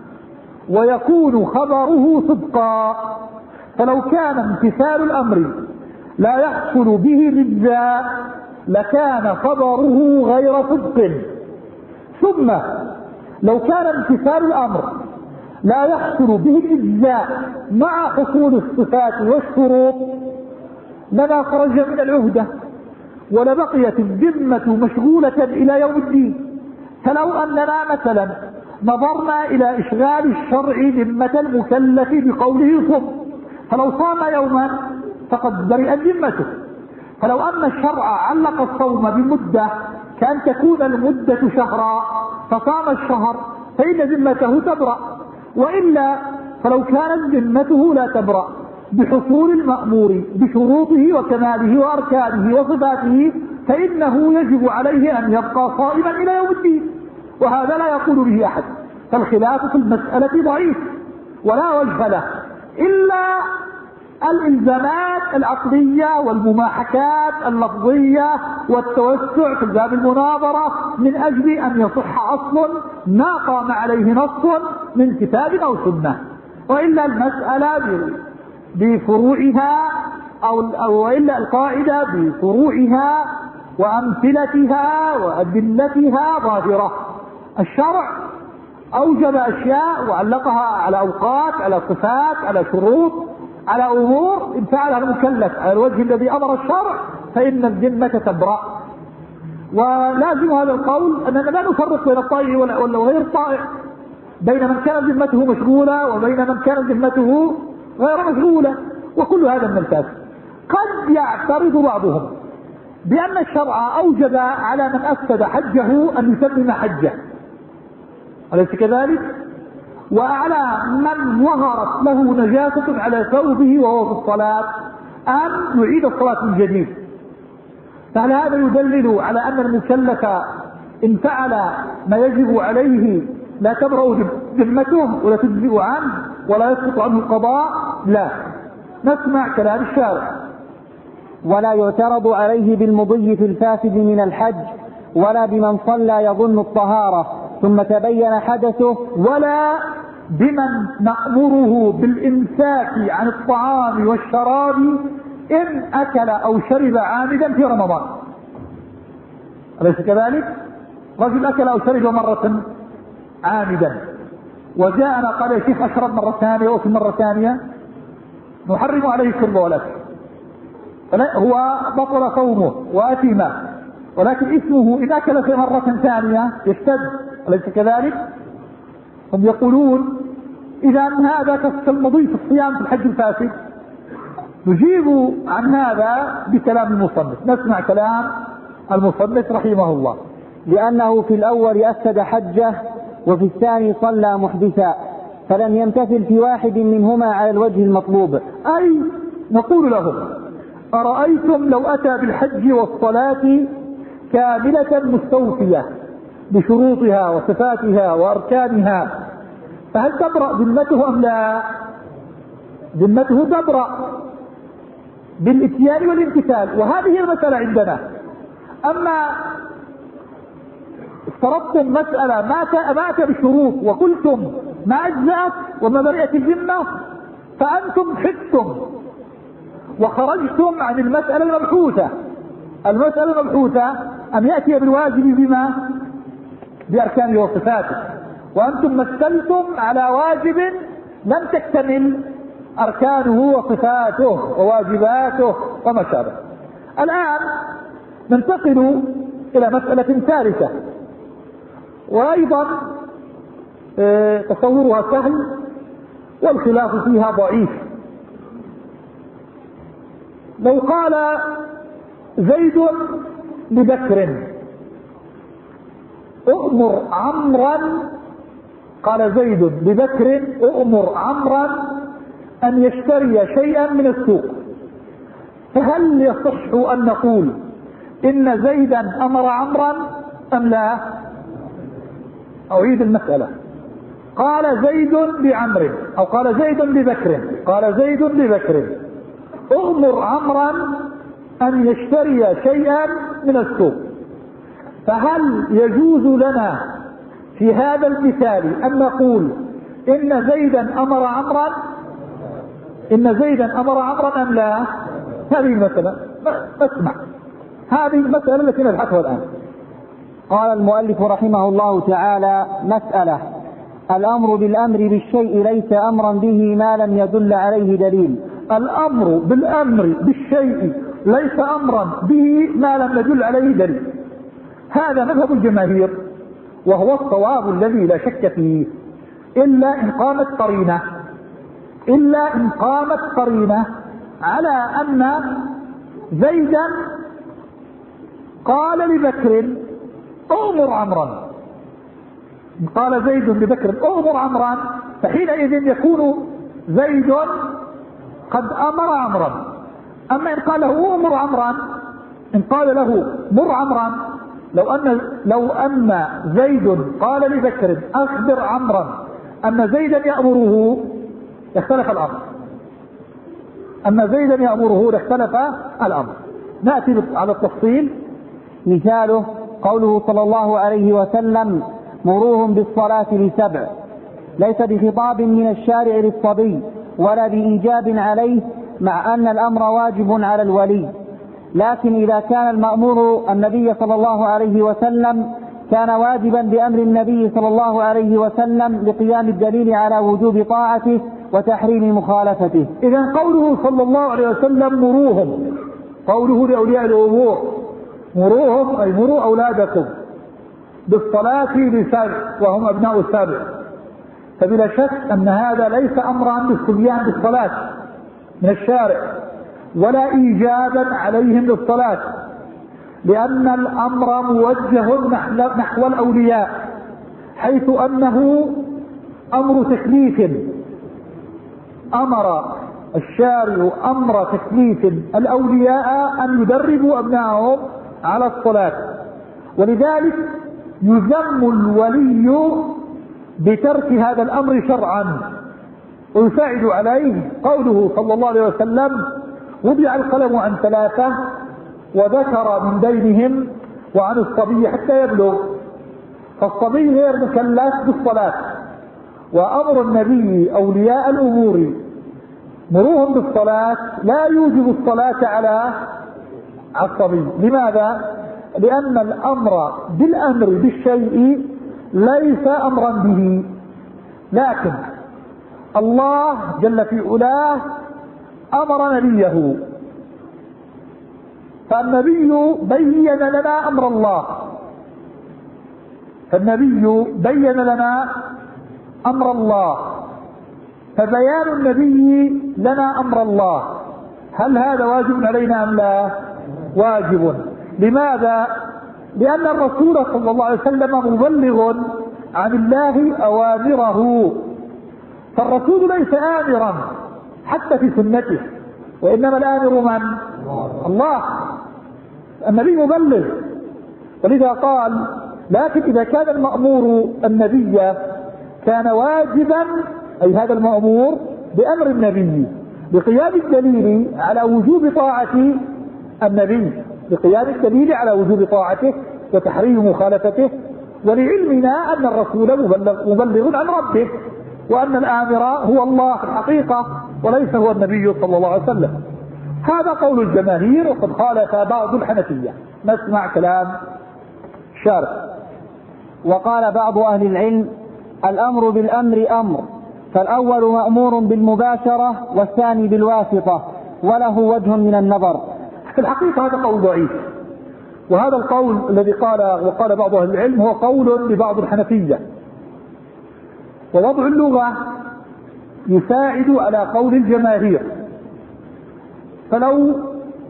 ويكون خبره صدقا. فلو كان امتثال الأمر لا يحصل به الإجزاء لكان خبره غير صدق، ثم لو كان امتثال الأمر لا يحصل به الإجزاء مع حصول الصفات والشروط لما خرج من العهدة ولبقيت الذمة مشغولة إلى يوم الدين. فلو أننا مثلا نظرنا إلى إشغال الشرع ذمة المكلف بقوله صم، فلو صام يوما فقد برئت ذمته. فلو أن الشرع علق الصوم بمدة كان تكون المدة شهرا فصام الشهر فإن ذمته تبرأ، وإلا فلو كانت ذمته لا تبرأ بحصول المأمور بشروطه وكماله وأركانه وصفاته فإنه يجب عليه أن يبقى صائما إلى يوم الدين، وهذا لا يقول به أحد. فالخلاف في المسألة ضعيف ولا وجه له إلا الإلزامات العقلية والمماحكات اللفظية والتوسع في باب المناظرة من أجل أن يصح أصل ما قام عليه نص من كتاب أو سنة، وإلا المسألة بفروعها أو إلا القاعدة بفروعها وأمثلتها وأدلتها ظاهرة. الشرع أوجب أشياء وعلقها على أوقات على صفات على شروط على أمور إن فعلها المكلف على الوجه الذي أمر الشرع فإن الذمة تبرأ. ولازم هذا القول أننا لا نفرق بين الطائع وغير الطائع، بين من كان ذمته مشغولة وبين من كان ذمته غير مشغولة، وكل هذا من الفاسد. قد يعترض بعضهم بأن الشرع أوجب على من أفسد حجه أن يتمم حجه، أليس كذلك؟ وعلى من ظهرت له نجاسة على ثوبه وهو في الصلاة أن يعيد الصلاة من جديد. فهل هذا يدلل على أن المكلف إن فعل ما يجب عليه لا تبرأ ذمته ولا تجزئ عنه ولا يسقط عنه القضاء؟ لا. نسمع كلام الشارع. ولا يعترض عليه بالمضي في الفاسد من الحج ولا بمن صلى يظن الطهارة ثم تبين حدثه، ولا بمن نأمره بالإمساك عن الطعام والشراب إن أكل أو شرب عامدا في رمضان، أليس كذلك؟ رجل أكل أو شرب مرة عامدا وجاءنا قال يا شيخ أشرب مرة ثانية وفي مرة ثانية نحرم عليه الشرب والأكل، هو بطل صومه وأثم، ولكن اسمه إذا أكل في مرة ثانية يشتد، أليس كذلك؟ هم يقولون إذا هذا كالمضي في الصيام في الحج الفاسد. نجيب عن هذا بكلام المصنف. نسمع كلام المصنف رحمه الله. لأنه في الأول أفسد حجه وفي الثاني صلى محدثا فلم يمتثل في واحد منهما على الوجه المطلوب. أي نقول لهم أرأيتم لو أتى بالحج والصلاة كاملة مستوفية بشروطها وصفاتها وأركانها فهل تبرأ ذمته أم لا؟ ذمته تبرأ بالإتيان والامتثال، وهذه المسألة عندنا. أما افترضتم مسألة ما أتى بالشروط وقلتم ما أجزأت وما برئت الذمة فأنتم حدتم وخرجتم عن المسألة المبحوثة. المسألة المبحوثة أن يأتي بالواجب بما بأركانه وصفاته، وأنتم مثلتم على واجب لم تكتمل أركانه وصفاته وواجباته وما شابه. الآن ننتقل إلى مسألة ثالثة، وأيضا تصورها سهل والخلاف فيها ضعيف. لو قال زيد لبكر أؤمر عمرا، قال زيد لبكر أؤمر عمرا أن يشتري شيئا من السوق، فهل يصح أن نقول إن زيدا أمر عمرا أم لا؟ أعيد المسألة. قال زيد لعمر أو قال زيد لبكر، قال زيد لبكر أؤمر عمرا أن يشتري شيئا من السوق، فهل يجوز لنا في هذا المثال أن نقول إن زيدا أمر عمرا، إن زيدا أمر عمرا أم لا؟ هذه المسألة اسمع، هذه المسألة التي نبحثها الآن. قال المؤلف رحمه الله تعالى: مسألة: الأمر بالأمر بالشيء ليس أمرا به ما لم يدل عليه دليل. الأمر بالأمر بالشيء ليس أمرا به ما لم يدل عليه دليل، هذا مذهب الجماهير وهو الصواب الذي لا شك فيه، إلا إن قامت قرينة على أن زيدا قال لبكر أؤمر عمرا، قال زيد لبكر أؤمر عمرا، فحينئذ يكون زيد قد أمر عمرا. أما إن قال له أؤمر عمرا، إن قال له مر عمرا، لو أن زيد قال لبكر أخبر عمرا أن زيدا يأمره يختلف الأمر، أن زيدا يأمره يختلف الأمر. نأتي على التفصيل. مثاله قوله صلى الله عليه وسلم: مروهم بالصلاة ل7، ليس بخطاب من الشارع للصبي ولا بإيجاب عليه، مع أن الأمر واجب على الولي، لكن إذا كان المأمور النبي صلى الله عليه وسلم كان واجبا بأمر النبي صلى الله عليه وسلم لقيام الدليل على وجوب طاعته وتحريم مخالفته. إذن قوله صلى الله عليه وسلم مروهم، قوله لأولياء الأمور مروهم أي مروا أولادكم بالصلاة ل7 وهم أبناء 7، فبلا شك أن هذا ليس أمرا بالصبيان بالصلاة من الشارع ولا إيجابا عليهم للصلاة، لأن الأمر موجه نحو الأولياء، حيث أنه أمر تكليف، أمر الشارع أمر تكليف الأولياء أن يدربوا أبنائهم على الصلاة، ولذلك يذم الولي بترك هذا الأمر شرعا، ويساعد عليه قوله صلى الله عليه وسلم: وضع القلم عن 3 وذكر من بينهم وعن الصبي حتى يبلغ، فالصبي غير مكلف بالصلاة، وأمر النبي أولياء الأمور مروهم بالصلاة لا يوجب الصلاة على الصبي. لماذا؟ لأن الأمر بالأمر بالشيء ليس أمرا به، لكن الله جل في علاه أمر نبيه، فالنبي بين لنا أمر الله، فبيان النبي لنا أمر الله، هل هذا واجب علينا أم لا؟ واجب. لماذا؟ لأن الرسول صلى الله عليه وسلم مبلغ عن الله أوامره، فالرسول ليس آمرا حتى في سنته، وإنما الآمر من؟ الله. النبي مبلغ، ولذا قال: لكن إذا كان المأمور النبي كان واجبا، أي هذا المأمور بأمر النبي بقيام الدليل على وجوب طاعة النبي، بقيام الدليل على وجوب طاعته وتحريم مخالفته، ولعلمنا أن الرسول مبلغ عن ربه، وأن الآمر هو الله في الحقيقة وليس هو النبي صلى الله عليه وسلم. هذا قول الجماهير، وقد خالف بعض الحنفية. نسمع كلام شارع. وقال بعض أهل العلم: الأمر بالأمر أمر، فالأول مأمور بالمباشرة والثاني بالواسطة، وله وجه من النظر. في الحقيقة هذا قول ضعيف، وهذا القول الذي وقال بعض أهل العلم هو قول لبعض الحنفية. ووضع اللغة يساعد على قول الجماهير. فلو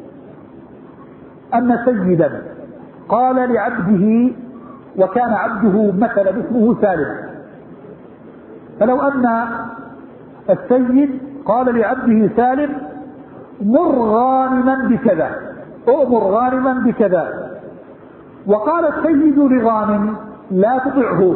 أن سيدا قال لعبده، وكان عبده مثلا اسمه سالم، فلو أن السيد قال لعبده سالم مر غانما بكذا، أؤمر غانما بكذا، وقال السيد لغانم لا تطعه،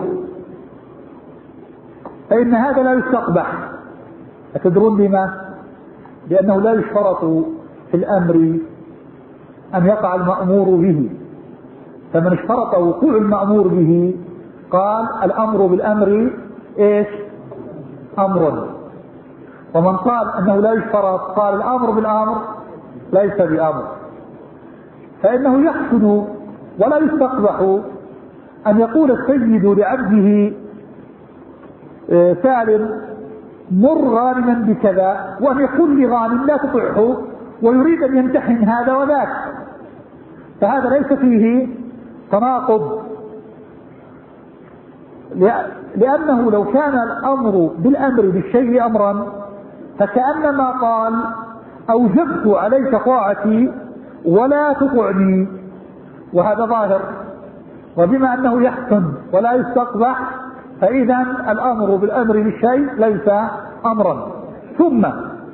فإن هذا لا يستقبح. أتدرون لما؟ لأنه لا يشترط في الأمر أن يقع المأمور به، فمن اشترط وقوع المأمور به قال الأمر بالأمر إيش؟ أمر. ومن قال أنه لا يشترط قال الأمر بالأمر ليس بأمر. فإنه يحسن ولا يستقبح أن يقول السيد لعبده سالم مر غانما بكذا، وأن يقول لغانم لا تطعه، ويريد أن يمتحن هذا وذاك، فهذا ليس فيه تناقض، لأنه لو كان الأمر بالأمر بالشيء أمرا فكأنما قال أوجبت عليك طاعتي ولا تطعني، وهذا ظاهر. وبما أنه يحسن ولا يستقبح فإذا الأمر بالأمر بالشيء ليس أمرا. ثم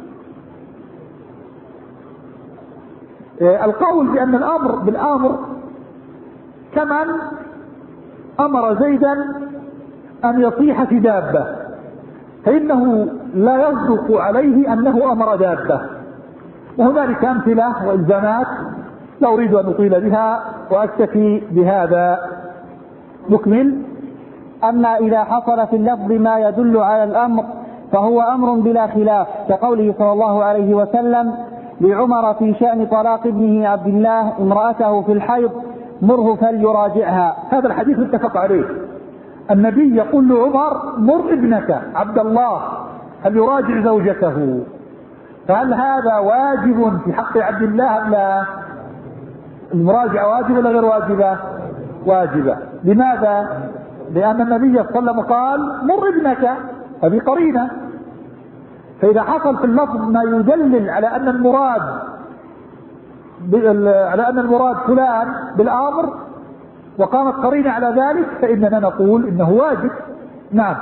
القول بأن الأمر بالأمر كمن أمر زيدا أن يصيح في دابة، فإنه لا يصدق عليه أنه أمر دابة. وهنالك أمثلة وإلزامات لا أريد أن أطيل بها وأكتفي بهذا. نكمل. أما إذا حصل في اللفظ ما يدل على الأمر فهو أمر بلا خلاف، كقوله صلى الله عليه وسلم لعمر في شأن طلاق ابنه عبد الله امرأته في الحيض مره فليراجعها. هذا الحديث متفق عليه. النبي يقول لعمر مر ابنك عبد الله فليراجع زوجته. فهل هذا واجب في حق عبد الله أم لا؟ المراجعة واجبة ولا غير واجبة؟ واجبة. لماذا؟ لأن النبي صلى الله عليه وسلم قال مر ابنك، هذه قرينة. فإذا حصل في اللفظ ما يدلل على أن المراد فلان بالأمر وقامت قرينة على ذلك فإننا نقول إنه واجب. نعم.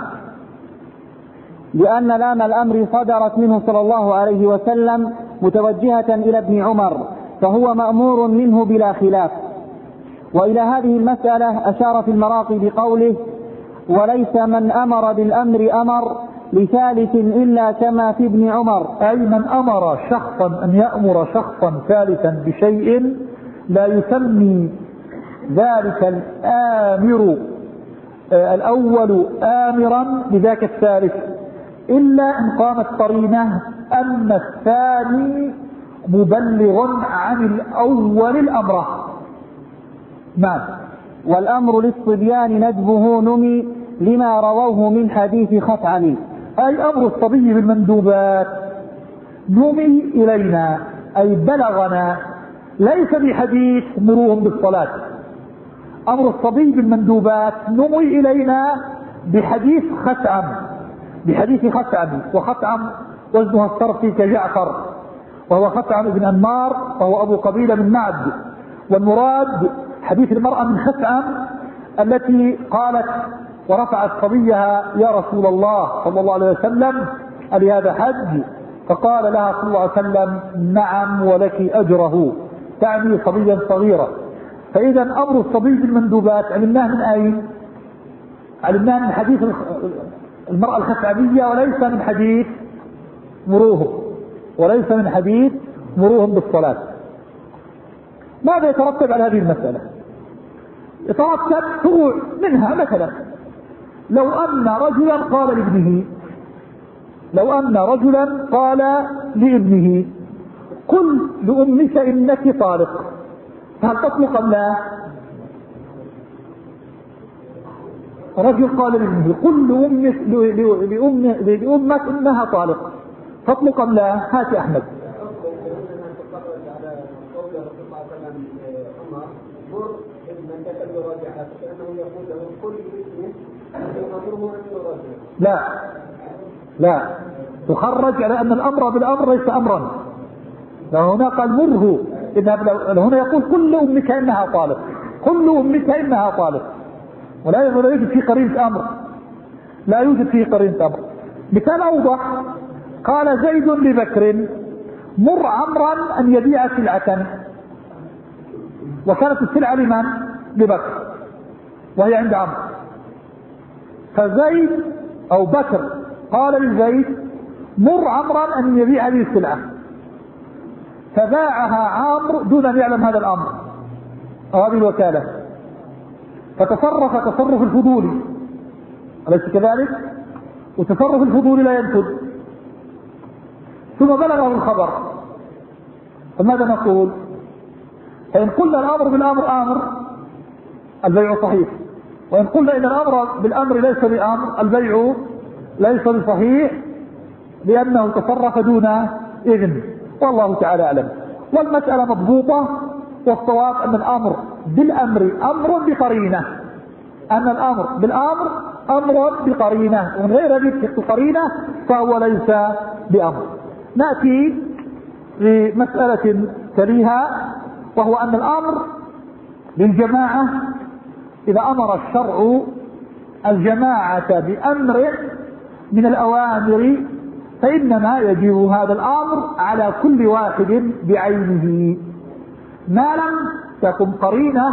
لأن لام الأمر صدرت منه صلى الله عليه وسلم متوجهة إلى ابن عمر، فهو مأمور منه بلا خلاف. وإلى هذه المسألة أشار في المراقي بقوله وليس من أمر بالأمر أمر لثالث إلا كما في ابن عمر، أي من أمر شخصا أن يأمر شخصا ثالثا بشيء لا يسمي ذلك الآمر الأول آمرا لذاك الثالث، إلا إن قامت قرينة أن الثاني مبلغ عن الأول الأمر. نعم. والأمر للصبيان ندبه نمي لما رووه من حديث خثعم، أي أمر الصبي بالمندوبات نمي إلينا أي بلغنا، ليس بحديث مروهم بالصلاة. أمر الصبي بالمندوبات نمي إلينا بحديث خثعم، وخثعم وزنها الصرفي كجعفر، وهو خثعم بن أنمار وهو أبو قبيلة من معد. والمراد حديث المرأة من خثعم التي قالت ورفعت صبيها يا رسول الله صلى الله عليه وسلم ألي هذا حج؟ فقال لها صلى الله عليه وسلم نعم ولك أجره، تعني صبيا صغيرا. فإذا أمر الصبي بالمندوبات علمناه من أين؟ علمناه من حديث المرأة الخثعمية وليس من حديث مروهم بالصلاة. ماذا يترتب على هذه المسألة؟ يترتب فروع منها. مثلا لو أن رجلا قال لابنه قل لأمك إنك طالق، فهل تطلق أم لا؟ رجل قال لابنه قل لأمك إنها طالق، تطلق أم لا؟ هات أحمد. المراجعة فإنه يقول له كل اسم يقدره أن يراجع. لا تخرج على أن الأمر بالأمر ليس أمرا. هنا قال مره، هنا يقول كل أمك إنها طالب، كل أمك إنها طالب، ولا يوجد فيه قرينة أمر، لا يوجد فيه قرينة أمر. مثال أوضح، قال زيد لبكر مر عمرا أن يبيع سلعة، وكانت السلعة لمن؟ لبكر وهي عند عمرو، فزيد أو بكر قال لزيد مر عمرا أن يبيع هذه السلعة، فباعها عمرو دون أن يعلم هذا الأمر أو هذه الوكالة، فتصرف تصرف الفضولي، أليس كذلك؟ وتصرف الفضولي لا ينفذ، ثم بلغه الخبر، فماذا نقول؟ فإن قلنا الأمر بالأمر أمر البيع صحيح، وإن قلنا إن الأمر بالأمر ليس بأمر البيع ليس بصحيح، لأنه تصرف دون إذن، والله تعالى أعلم. والمسألة مضبوطة، والصواب أن الأمر بالأمر أمر بقرينة، أن الأمر بالأمر أمر بقرينة، ومن غير هذه القرينة فهو ليس بأمر. نأتي لمسألة تليها، وهو أن الأمر للجماعة إذا أمر الشرع الجماعة بأمر من الأوامر فإنما يجب هذا الأمر على كل واحد بعينه، ما لم تكن قرينة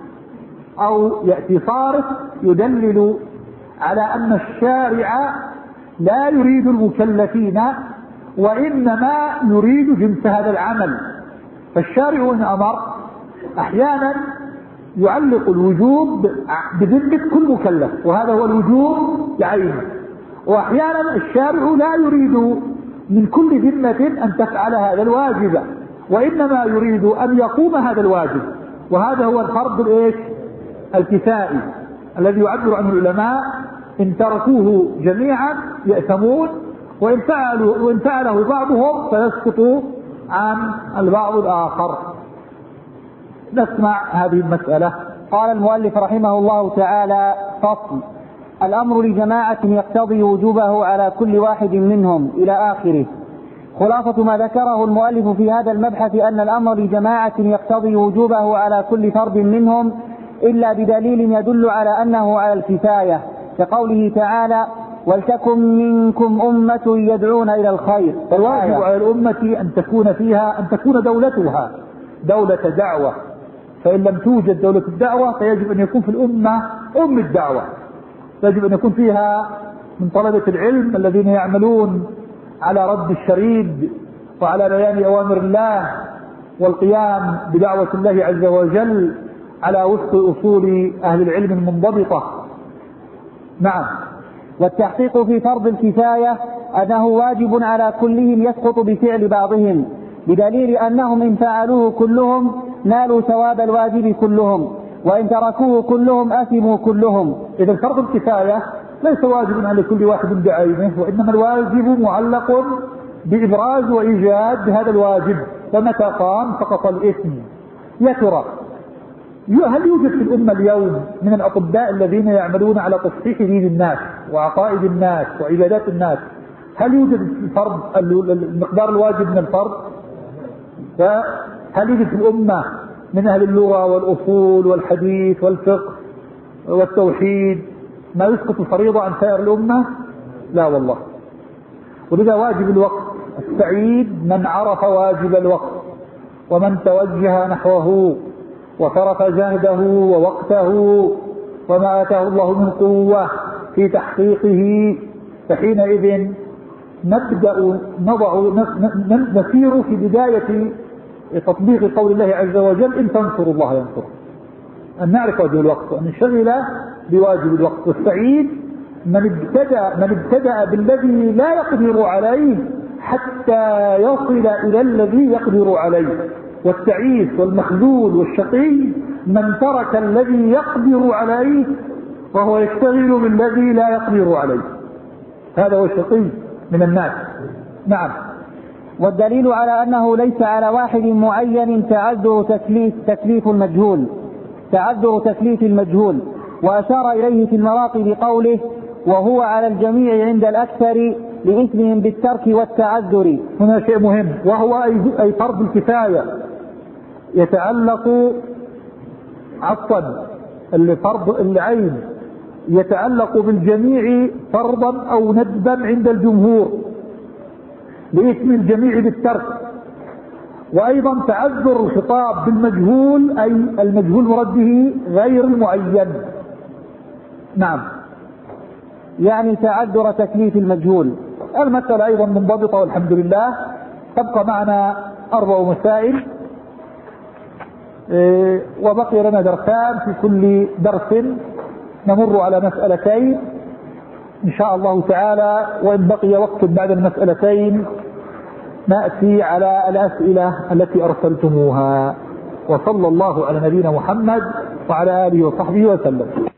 أو يأتي صارف يدلل على أن الشارع لا يريد المكلفين وإنما يريد جنس هذا العمل. فالشارع إن أمر أحيانا يعلق الوجوب بذمة كل مكلف، وهذا هو الوجوب بعينه، وأحيانا الشارع لا يريد من كل ذمة أن تفعل هذا الواجب، وإنما يريد أن يقوم هذا الواجب، وهذا هو الفرض الكفائي الذي يعبر عنه العلماء إن تركوه جميعا يأثمون، وإن فعله بعضهم فيسقط عن البعض الآخر. نسمع هذه المسألة. قال المؤلف رحمه الله تعالى: فصل: الأمر لجماعة يقتضي وجوبه على كل واحد منهم إلى آخره. خلاصة ما ذكره المؤلف في هذا المبحث أن الأمر لجماعة يقتضي وجوبه على كل فرد منهم إلا بدليل يدل على أنه على الكفاية، كقوله تعالى: ولتكن منكم أمة يدعون إلى الخير. فالواجب على الأمة أن تكون فيها، أن تكون دولتها دولة دعوة، فإن لم توجد دولة الدعوة فيجب أن يكون في الأمة أم الدعوة، يجب أن يكون فيها من طلبة العلم الذين يعملون على رد الشريد وعلى بيان أوامر الله والقيام بدعوة الله عز وجل على وفق أصول أهل العلم المنضبطة. نعم. والتحقيق في فرض الكفاية أنه واجب على كلهم يسقط بفعل بعضهم، بدليل أنهم إن فعلوه كلهم نالوا ثواب الواجب كلهم، وإن تركوه كلهم أثموا كلهم. إذا فرض الكفاية ليس واجب على كل واحد بعينه، وإنما الواجب معلق بإبراز وإيجاد هذا الواجب، فمتى قام سقط الإثم. يا ترى هل يوجد في الأمة اليوم من الأطباء الذين يعملون على تصحيح دين الناس وعقائد الناس وعبادات الناس، هل يوجد الفرض المقدار الواجب من الفرض؟ هل يوجد في الأمة من أهل اللغة والأصول والحديث والفقه والتوحيد ما يسقط الفريضة عن سائر الأمة؟ لا والله. ولذا واجب الوقت السعيد من عرف واجب الوقت ومن توجه نحوه وصرف جهده ووقته وما آتاه الله من قوة في تحقيقه، فحينئذ نسير في بداية تطبيق قول الله عز وجل: إن تنصروا الله ينصركم. أن نعرف واجب الوقت وأن نشتغل بواجب الوقت. والسعيد من ابتدأ بالذي لا يقدر عليه حتى يصل إلى الذي يقدر عليه. والتعيس والمخذول والشقي من ترك الذي يقدر عليه وهو يشتغل بالذي لا يقدر عليه، هذا هو الشقي من الناس. نعم. والدليل على أنه ليس على واحد معين تعذر تكليف مجهول، تعذر تكليف المجهول، وأشار إليه في المراقي بقوله: وهو على الجميع عند الأكثر لإثمهم بالترك والتعذر. هنا شيء مهم، وهو أي فرض الكفاية يتعلق عطا فرض العين يتعلق بالجميع فرضا أو ندبا عند الجمهور لإثم الجميع بالترك. وأيضا تعذر الخطاب بالمجهول أي المجهول مراد به غير المعين. نعم، يعني تعذر تكليف المجهول. المسألة أيضا منضبطة والحمد لله. تبقى معنا 4 مسائل، وبقي لنا درسان، في كل درس نمر على مسألتين إن شاء الله تعالى، وإن بقي وقت بعد المسألتين نأتي على الأسئلة التي أرسلتموها. وصلى الله على نبينا محمد وعلى آله وصحبه وسلم.